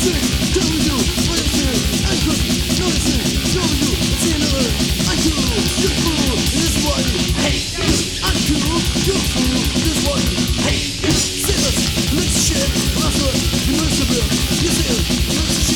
Hey, sinners, let's shit, lachen, die Münze wird, wir sehen,